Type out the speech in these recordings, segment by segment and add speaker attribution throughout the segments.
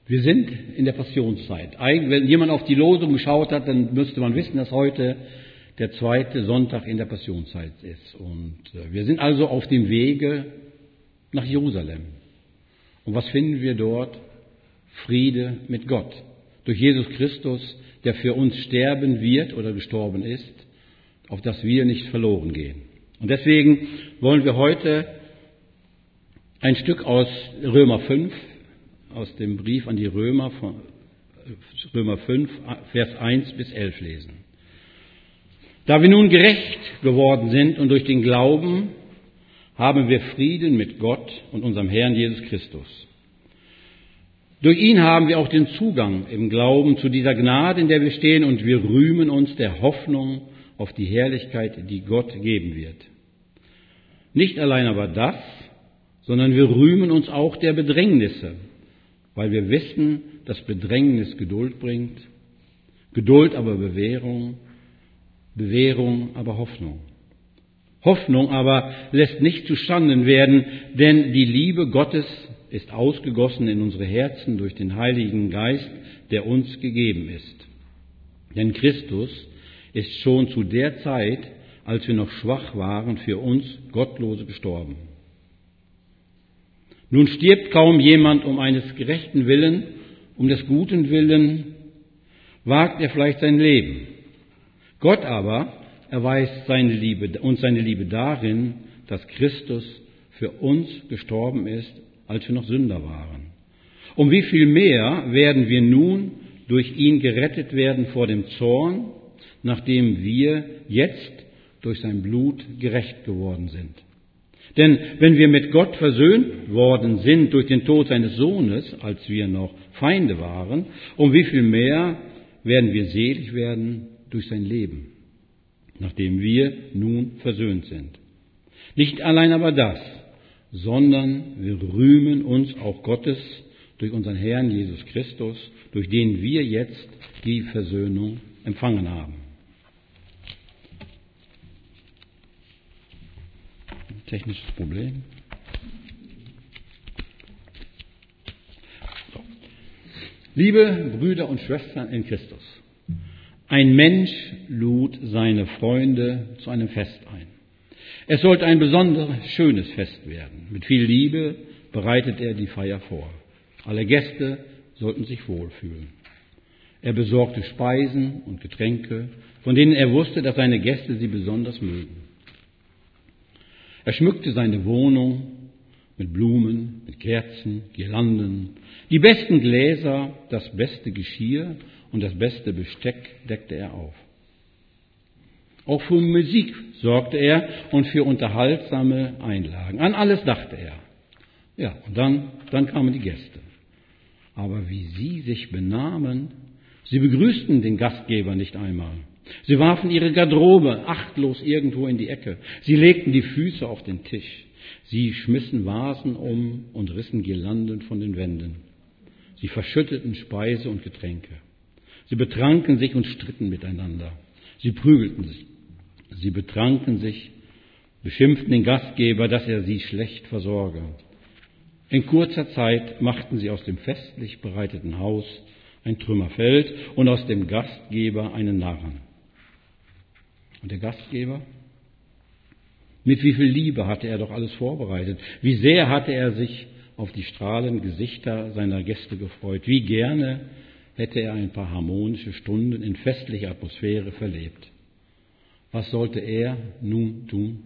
Speaker 1: Wir sind in der Passionszeit. Wenn jemand auf die Losung geschaut hat, dann müsste man wissen, dass heute der zweite Sonntag in der Passionszeit ist. Und wir sind also auf dem Wege nach Jerusalem. Und was finden wir dort? Friede mit Gott. Durch Jesus Christus, der für uns sterben wird oder gestorben ist, auf dass wir nicht verloren gehen. Und deswegen wollen wir heute ein Stück aus Römer 5, aus dem Brief an die Römer, Römer 5, Vers 1 bis 11 lesen. Da wir nun gerecht geworden sind und durch den Glauben haben wir Frieden mit Gott und unserem Herrn Jesus Christus. Durch ihn haben wir auch den Zugang im Glauben zu dieser Gnade, in der wir stehen, und wir rühmen uns der Hoffnung auf die Herrlichkeit, die Gott geben wird. Nicht allein aber das, sondern wir rühmen uns auch der Bedrängnisse, weil wir wissen, dass Bedrängnis Geduld bringt, Geduld aber Bewährung, Bewährung aber Hoffnung. Hoffnung aber lässt nicht zustande werden, denn die Liebe Gottes ist ausgegossen in unsere Herzen durch den Heiligen Geist, der uns gegeben ist. Denn Christus ist schon zu der Zeit, als wir noch schwach waren, für uns Gottlose gestorben. Nun stirbt kaum jemand um eines gerechten Willen, um des guten Willen wagt er vielleicht sein Leben. Gott aber erweist uns seine Liebe darin, dass Christus für uns gestorben ist, als wir noch Sünder waren. Um wie viel mehr werden wir nun durch ihn gerettet werden vor dem Zorn, nachdem wir jetzt durch sein Blut gerecht geworden sind. Denn wenn wir mit Gott versöhnt worden sind durch den Tod seines Sohnes, als wir noch Feinde waren, um wie viel mehr werden wir selig werden durch sein Leben, nachdem wir nun versöhnt sind. Nicht allein aber das, sondern wir rühmen uns auch Gottes durch unseren Herrn Jesus Christus, durch den wir jetzt die Versöhnung empfangen haben. Technisches Problem. So. Liebe Brüder und Schwestern in Christus, ein Mensch lud seine Freunde zu einem Fest ein. Es sollte ein besonders schönes Fest werden. Mit viel Liebe bereitet er die Feier vor. Alle Gäste sollten sich wohlfühlen. Er besorgte Speisen und Getränke, von denen er wusste, dass seine Gäste sie besonders mögen. Er schmückte seine Wohnung mit Blumen, mit Kerzen, Girlanden, die besten Gläser, das beste Geschirr und das beste Besteck deckte er auf. Auch für Musik sorgte er und für unterhaltsame Einlagen. An alles dachte er. Ja, und dann kamen die Gäste. Aber wie sie sich benahmen, sie begrüßten den Gastgeber nicht einmal. Sie warfen ihre Garderobe achtlos irgendwo in die Ecke. Sie legten die Füße auf den Tisch. Sie schmissen Vasen um und rissen Girlanden von den Wänden. Sie verschütteten Speise und Getränke. Sie betranken sich und stritten miteinander. Sie prügelten sich. Sie betranken sich, beschimpften den Gastgeber, dass er sie schlecht versorge. In kurzer Zeit machten sie aus dem festlich bereiteten Haus ein Trümmerfeld und aus dem Gastgeber einen Narren. Und der Gastgeber? Mit wie viel Liebe hatte er doch alles vorbereitet. Wie sehr hatte er sich auf die strahlenden Gesichter seiner Gäste gefreut. Wie gerne hätte er ein paar harmonische Stunden in festlicher Atmosphäre verlebt. Was sollte er nun tun?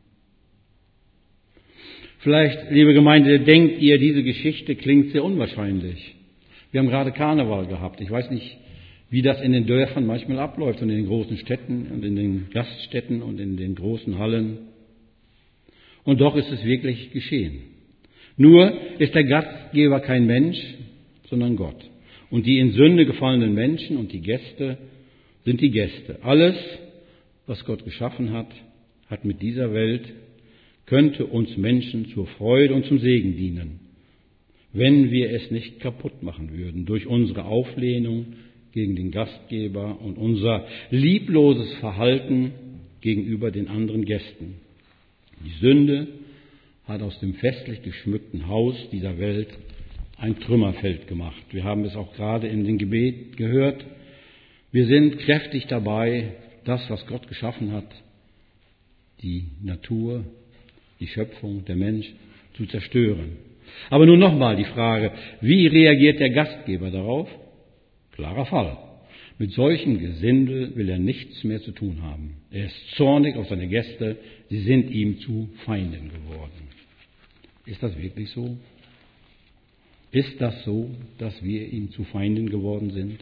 Speaker 1: Vielleicht, liebe Gemeinde, denkt ihr, diese Geschichte klingt sehr unwahrscheinlich. Wir haben gerade Karneval gehabt. Ich weiß nicht, wie das in den Dörfern manchmal abläuft und in den großen Städten und in den Gaststätten und in den großen Hallen. Und doch ist es wirklich geschehen. Nur ist der Gastgeber kein Mensch, sondern Gott. Und die in Sünde gefallenen Menschen und die Gäste sind die Gäste. Alles, was Gott geschaffen hat, hat mit dieser Welt, könnte uns Menschen zur Freude und zum Segen dienen, wenn wir es nicht kaputt machen würden durch unsere Auflehnung gegen den Gastgeber und unser liebloses Verhalten gegenüber den anderen Gästen. Die Sünde hat aus dem festlich geschmückten Haus dieser Welt ein Trümmerfeld gemacht. Wir haben es auch gerade in dem Gebet gehört. Wir sind kräftig dabei, das, was Gott geschaffen hat, die Natur, die Schöpfung, der Mensch, zu zerstören. Aber nun nochmal die Frage, wie reagiert der Gastgeber darauf? Klarer Fall. Mit solchem Gesindel will er nichts mehr zu tun haben. Er ist zornig auf seine Gäste, sie sind ihm zu Feinden geworden. Ist das wirklich so? Ist das so, dass wir ihm zu Feinden geworden sind?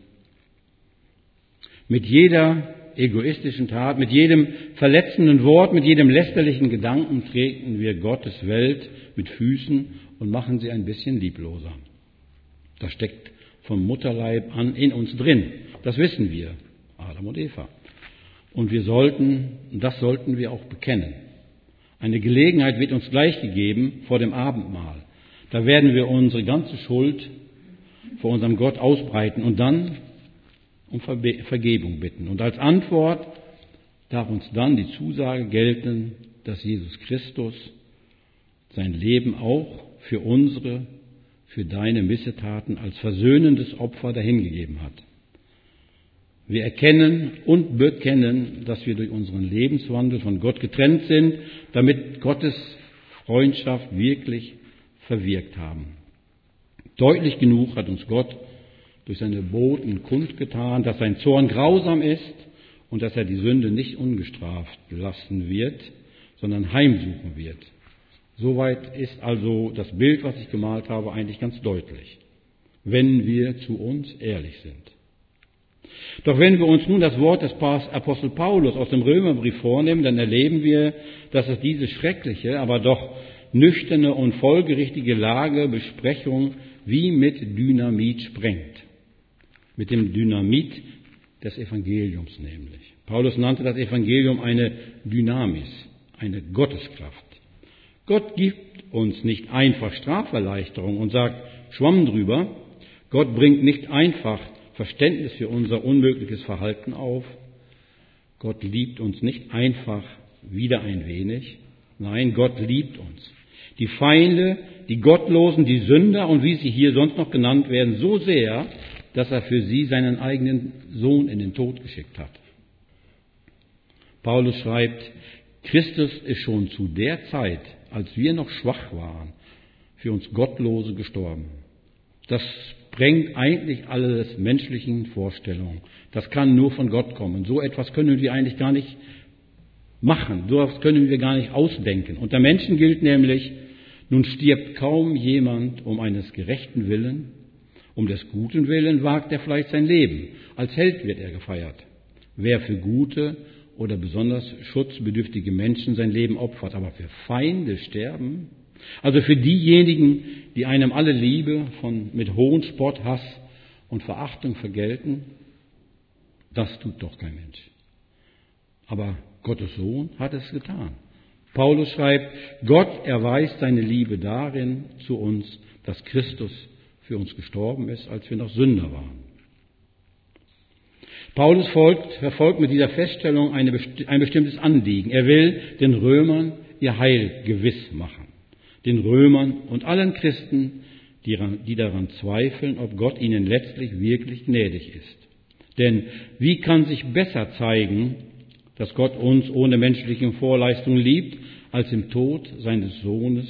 Speaker 1: Mit jeder egoistischen Tat, mit jedem verletzenden Wort, mit jedem lästerlichen Gedanken treten wir Gottes Welt mit Füßen und machen sie ein bisschen liebloser. Das steckt vom Mutterleib an in uns drin. Das wissen wir, Adam und Eva. Und das sollten wir auch bekennen. Eine Gelegenheit wird uns gleich gegeben vor dem Abendmahl. Da werden wir unsere ganze Schuld vor unserem Gott ausbreiten und dann um Vergebung bitten. Und als Antwort darf uns dann die Zusage gelten, dass Jesus Christus sein Leben auch für deine Missetaten als versöhnendes Opfer dahingegeben hat. Wir erkennen und bekennen, dass wir durch unseren Lebenswandel von Gott getrennt sind, damit Gottes Freundschaft wirklich verwirkt haben. Deutlich genug hat uns Gott durch seine Boten kundgetan, dass sein Zorn grausam ist und dass er die Sünde nicht ungestraft lassen wird, sondern heimsuchen wird. Soweit ist also das Bild, was ich gemalt habe, eigentlich ganz deutlich, wenn wir zu uns ehrlich sind. Doch wenn wir uns nun das Wort des Apostel Paulus aus dem Römerbrief vornehmen, dann erleben wir, dass es diese schreckliche, aber doch nüchterne und folgerichtige Besprechung wie mit Dynamit sprengt. Mit dem Dynamit des Evangeliums nämlich. Paulus nannte das Evangelium eine Dynamis, eine Gotteskraft. Gott gibt uns nicht einfach Straferleichterung und sagt, Schwamm drüber. Gott bringt nicht einfach Verständnis für unser unmögliches Verhalten auf. Gott liebt uns nicht einfach wieder ein wenig. Nein, Gott liebt uns. Die Feinde, die Gottlosen, die Sünder und wie sie hier sonst noch genannt werden, so sehr, dass er für sie seinen eigenen Sohn in den Tod geschickt hat. Paulus schreibt, Christus ist schon zu der Zeit, als wir noch schwach waren, für uns Gottlose gestorben. Das sprengt eigentlich alle menschlichen Vorstellungen. Das kann nur von Gott kommen. So etwas können wir eigentlich gar nicht machen. So etwas können wir gar nicht ausdenken. Unter Menschen gilt nämlich, nun stirbt kaum jemand um eines gerechten Willen. Um des guten Willen wagt er vielleicht sein Leben. Als Held wird er gefeiert. Wer für gute oder besonders schutzbedürftige Menschen sein Leben opfert, aber für Feinde sterben, also für diejenigen, die einem alle Liebe mit Hohn, Spott, Hass und Verachtung vergelten, das tut doch kein Mensch. Aber Gottes Sohn hat es getan. Paulus schreibt, Gott erweist seine Liebe darin zu uns, dass Christus für uns gestorben ist, als wir noch Sünder waren. Paulus verfolgt mit dieser Feststellung ein bestimmtes Anliegen. Er will den Römern ihr Heil gewiss machen. Den Römern und allen Christen, die daran zweifeln, ob Gott ihnen letztlich wirklich gnädig ist. Denn wie kann sich besser zeigen, dass Gott uns ohne menschliche Vorleistung liebt, als im Tod seines Sohnes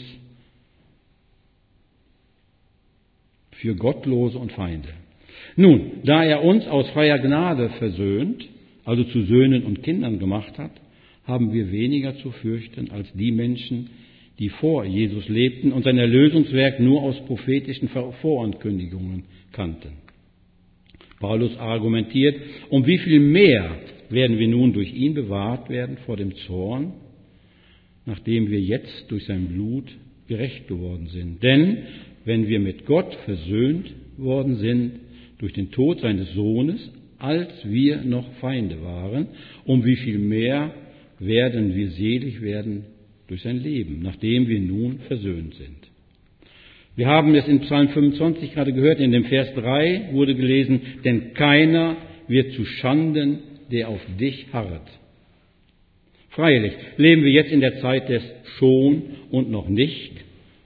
Speaker 1: für Gottlose und Feinde. Nun, da er uns aus freier Gnade versöhnt, also zu Söhnen und Kindern gemacht hat, haben wir weniger zu fürchten als die Menschen, die vor Jesus lebten und sein Erlösungswerk nur aus prophetischen Vorankündigungen kannten. Paulus argumentiert, um wie viel mehr werden wir nun durch ihn bewahrt werden vor dem Zorn, nachdem wir jetzt durch sein Blut gerecht geworden sind. Denn wenn wir mit Gott versöhnt worden sind durch den Tod seines Sohnes, als wir noch Feinde waren, um wie viel mehr werden wir selig werden durch sein Leben, nachdem wir nun versöhnt sind. Wir haben es in Psalm 25 gerade gehört, in dem Vers 3 wurde gelesen, denn keiner wird zu Schanden, der auf dich harret. Freilich leben wir jetzt in der Zeit des schon und noch nicht,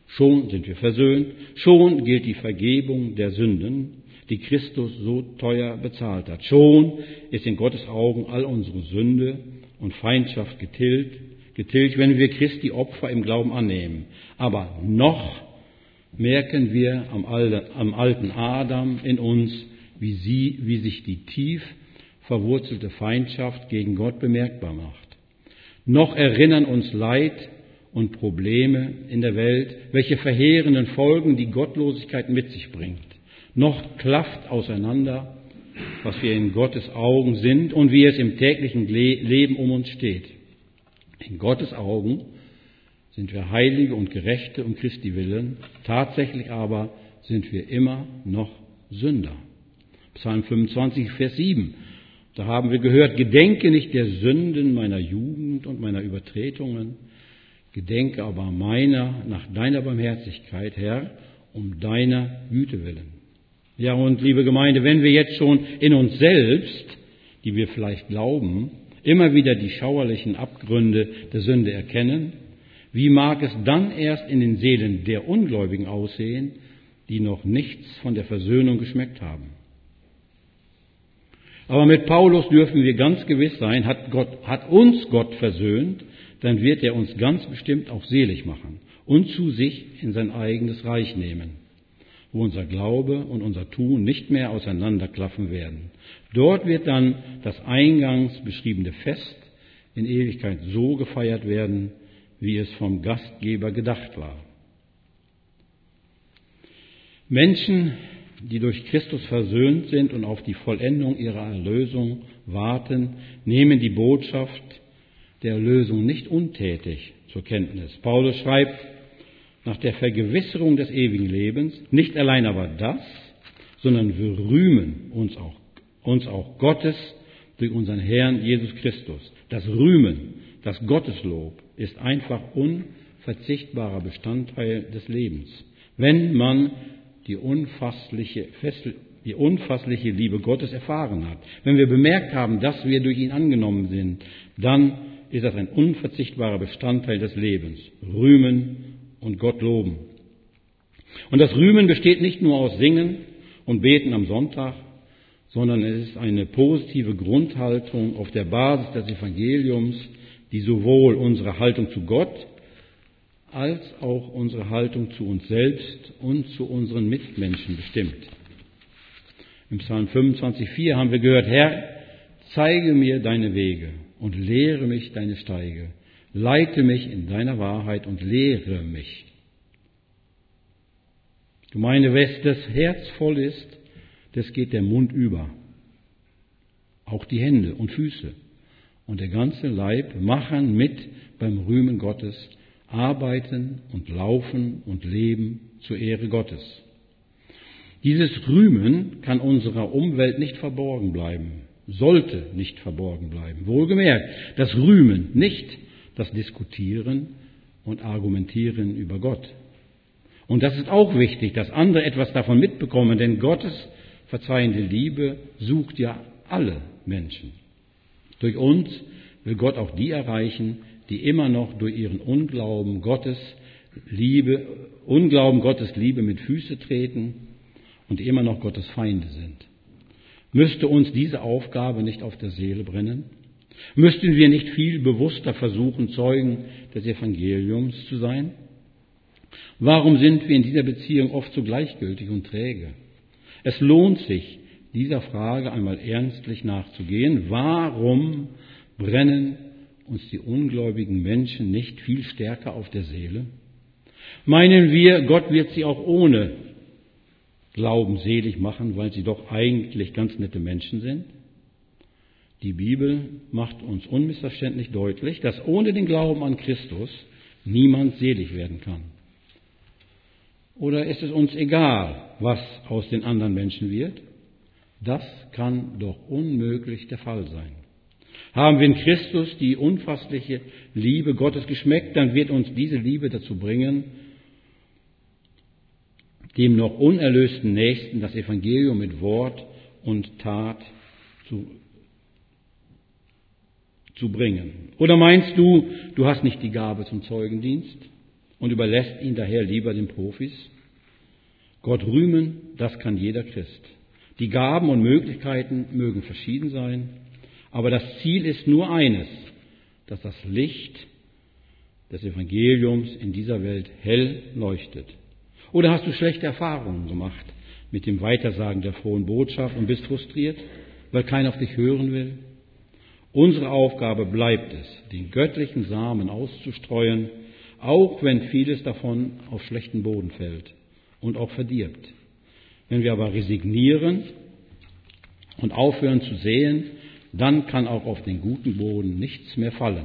Speaker 1: Schon sind wir versöhnt, schon gilt die Vergebung der Sünden, die Christus so teuer bezahlt hat. Schon ist in Gottes Augen all unsere Sünde und Feindschaft getilgt, wenn wir Christi Opfer im Glauben annehmen. Aber noch merken wir am alten Adam in uns, wie sich die tief verwurzelte Feindschaft gegen Gott bemerkbar macht. Noch erinnern uns Leid und Probleme in der Welt, welche verheerenden Folgen die Gottlosigkeit mit sich bringt. Noch klafft auseinander, was wir in Gottes Augen sind und wie es im täglichen Leben um uns steht. In Gottes Augen sind wir Heilige und Gerechte um Christi willen, tatsächlich aber sind wir immer noch Sünder. Psalm 25, Vers 7, da haben wir gehört, gedenke nicht der Sünden meiner Jugend und meiner Übertretungen, gedenke aber meiner nach deiner Barmherzigkeit, Herr, um deiner Güte willen. Ja, und liebe Gemeinde, wenn wir jetzt schon in uns selbst, die wir vielleicht glauben, immer wieder die schauerlichen Abgründe der Sünde erkennen, wie mag es dann erst in den Seelen der Ungläubigen aussehen, die noch nichts von der Versöhnung geschmeckt haben? Aber mit Paulus dürfen wir ganz gewiss sein, hat uns Gott versöhnt, dann wird er uns ganz bestimmt auch selig machen und zu sich in sein eigenes Reich nehmen, wo unser Glaube und unser Tun nicht mehr auseinanderklaffen werden. Dort wird dann das eingangs beschriebene Fest in Ewigkeit so gefeiert werden, wie es vom Gastgeber gedacht war. Menschen, die durch Christus versöhnt sind und auf die Vollendung ihrer Erlösung warten, nehmen die Botschaft der Erlösung nicht untätig zur Kenntnis. Paulus schreibt, nach der Vergewisserung des ewigen Lebens, nicht allein aber das, sondern wir rühmen uns auch Gottes durch unseren Herrn Jesus Christus. Das Rühmen, das Gotteslob ist einfach unverzichtbarer Bestandteil des Lebens. Wenn man die unfassliche Liebe Gottes erfahren hat, wenn wir bemerkt haben, dass wir durch ihn angenommen sind, dann ist das ein unverzichtbarer Bestandteil des Lebens. Rühmen und Gott loben. Und das Rühmen besteht nicht nur aus Singen und Beten am Sonntag, sondern es ist eine positive Grundhaltung auf der Basis des Evangeliums, die sowohl unsere Haltung zu Gott als auch unsere Haltung zu uns selbst und zu unseren Mitmenschen bestimmt. Im Psalm 25,4 haben wir gehört, Herr, zeige mir deine Wege und lehre mich deine Steige. Leite mich in deiner Wahrheit und lehre mich. Gemeinde, wes das Herz voll ist, das geht der Mund über. Auch die Hände und Füße und der ganze Leib machen mit beim Rühmen Gottes, arbeiten und laufen und leben zur Ehre Gottes. Dieses Rühmen kann unserer Umwelt nicht verborgen bleiben, sollte nicht verborgen bleiben. Wohlgemerkt, das Rühmen, nicht das Diskutieren und Argumentieren über Gott. Und das ist auch wichtig, dass andere etwas davon mitbekommen, denn Gottes verzeihende Liebe sucht ja alle Menschen. Durch uns will Gott auch die erreichen, die immer noch durch ihren Unglauben Gottes Liebe mit Füße treten und immer noch Gottes Feinde sind. Müsste uns diese Aufgabe nicht auf der Seele brennen? Müssten wir nicht viel bewusster versuchen, Zeugen des Evangeliums zu sein? Warum sind wir in dieser Beziehung oft so gleichgültig und träge? Es lohnt sich, dieser Frage einmal ernstlich nachzugehen. Warum brennen uns die ungläubigen Menschen nicht viel stärker auf der Seele? Meinen wir, Gott wird sie auch ohne Glauben selig machen, weil sie doch eigentlich ganz nette Menschen sind? Die Bibel macht uns unmissverständlich deutlich, dass ohne den Glauben an Christus niemand selig werden kann. Oder ist es uns egal, was aus den anderen Menschen wird? Das kann doch unmöglich der Fall sein. Haben wir in Christus die unfassliche Liebe Gottes geschmeckt, dann wird uns diese Liebe dazu bringen, dem noch unerlösten Nächsten das Evangelium mit Wort und Tat zu bringen. Oder meinst du, du hast nicht die Gabe zum Zeugendienst? und überlässt ihn daher lieber den Profis? Gott rühmen, das kann jeder Christ. Die Gaben und Möglichkeiten mögen verschieden sein, aber das Ziel ist nur eines, dass das Licht des Evangeliums in dieser Welt hell leuchtet. Oder hast du schlechte Erfahrungen gemacht mit dem Weitersagen der frohen Botschaft und bist frustriert, weil keiner auf dich hören will? Unsere Aufgabe bleibt es, den göttlichen Samen auszustreuen, auch wenn vieles davon auf schlechten Boden fällt und auch verdirbt. Wenn wir aber resignieren und aufhören zu säen, dann kann auch auf den guten Boden nichts mehr fallen.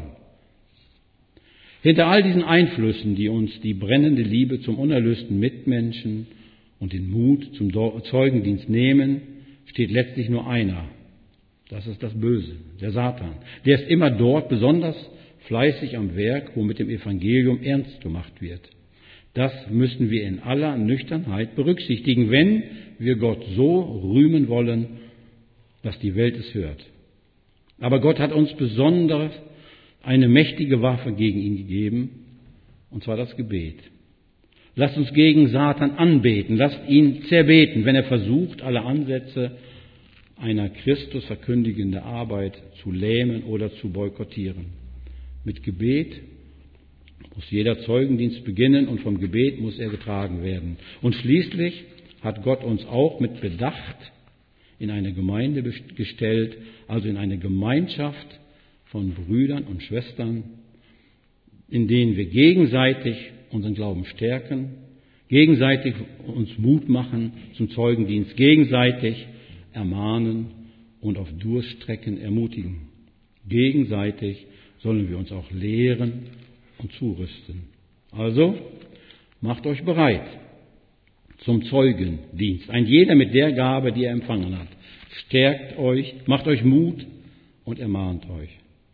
Speaker 1: Hinter all diesen Einflüssen, die uns die brennende Liebe zum unerlösten Mitmenschen und den Mut zum Zeugendienst nehmen, steht letztlich nur einer. Das ist das Böse, der Satan. Der ist immer dort besonders fleißig am Werk, wo mit dem Evangelium ernst gemacht wird. Das müssen wir in aller Nüchternheit berücksichtigen, wenn wir Gott so rühmen wollen, dass die Welt es hört. Aber Gott hat uns besonders eine mächtige Waffe gegen ihn gegeben, und zwar das Gebet. Lasst uns gegen Satan anbeten, lasst ihn zerbeten, wenn er versucht, alle Ansätze einer Christus verkündigenden Arbeit zu lähmen oder zu boykottieren. Mit Gebet muss jeder Zeugendienst beginnen und vom Gebet muss er getragen werden. Und schließlich hat Gott uns auch mit Bedacht in eine Gemeinde gestellt, also in eine Gemeinschaft von Brüdern und Schwestern, in denen wir gegenseitig unseren Glauben stärken, gegenseitig uns Mut machen zum Zeugendienst, gegenseitig ermahnen und auf Durststrecken ermutigen. Gegenseitig sollen wir uns auch lehren und zurüsten. Also, macht euch bereit zum Zeugendienst. Ein jeder mit der Gabe, die er empfangen hat. Stärkt euch, macht euch Mut und ermahnt euch.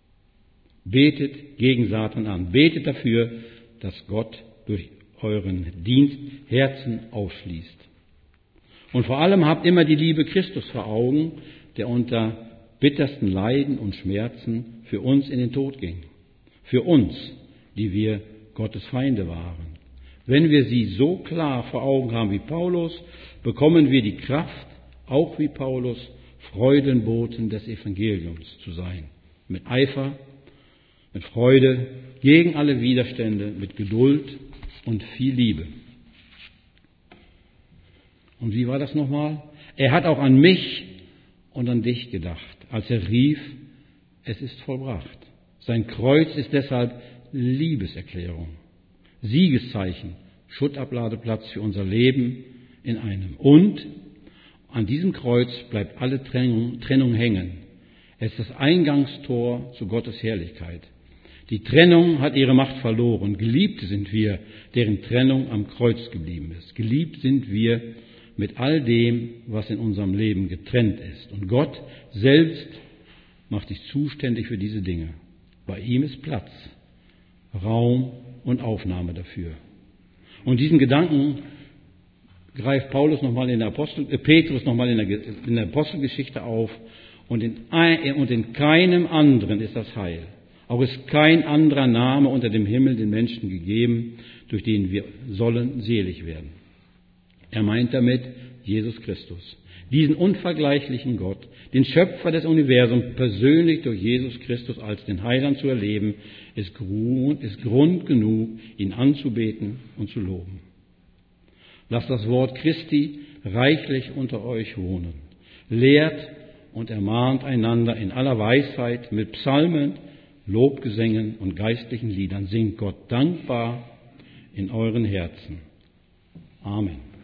Speaker 1: Betet gegen Satan an. Betet dafür, dass Gott durch euren Dienst Herzen aufschließt. Und vor allem habt immer die Liebe Christus vor Augen, der unter bittersten Leiden und Schmerzen für uns in den Tod ging. Für uns, die wir Gottes Feinde waren. Wenn wir sie so klar vor Augen haben wie Paulus, bekommen wir die Kraft, auch wie Paulus, Freudenboten des Evangeliums zu sein. Mit Eifer, mit Freude, gegen alle Widerstände, mit Geduld und viel Liebe. Und wie war das nochmal? Er hat auch an mich und an dich gedacht, als er rief, es ist vollbracht. Sein Kreuz ist deshalb Liebeserklärung, Siegeszeichen, Schuttabladeplatz für unser Leben in einem. Und an diesem Kreuz bleibt alle Trennung hängen. Es ist das Eingangstor zu Gottes Herrlichkeit. Die Trennung hat ihre Macht verloren. Geliebt sind wir, deren Trennung am Kreuz geblieben ist. Geliebt sind wir mit all dem, was in unserem Leben getrennt ist. Und Gott selbst macht dich zuständig für diese Dinge. Bei ihm ist Platz, Raum und Aufnahme dafür. Und diesen Gedanken greift Petrus nochmal in der Apostelgeschichte auf. Und in keinem anderen ist das Heil. Auch ist kein anderer Name unter dem Himmel den Menschen gegeben, durch den wir sollen selig werden. Er meint damit Jesus Christus, diesen unvergleichlichen Gott, den Schöpfer des Universums, persönlich durch Jesus Christus als den Heiland zu erleben, ist Grund genug, ihn anzubeten und zu loben. Lasst das Wort Christi reichlich unter euch wohnen. Lehrt und ermahnt einander in aller Weisheit mit Psalmen, Lobgesängen und geistlichen Liedern. Singt Gott dankbar in euren Herzen. Amen.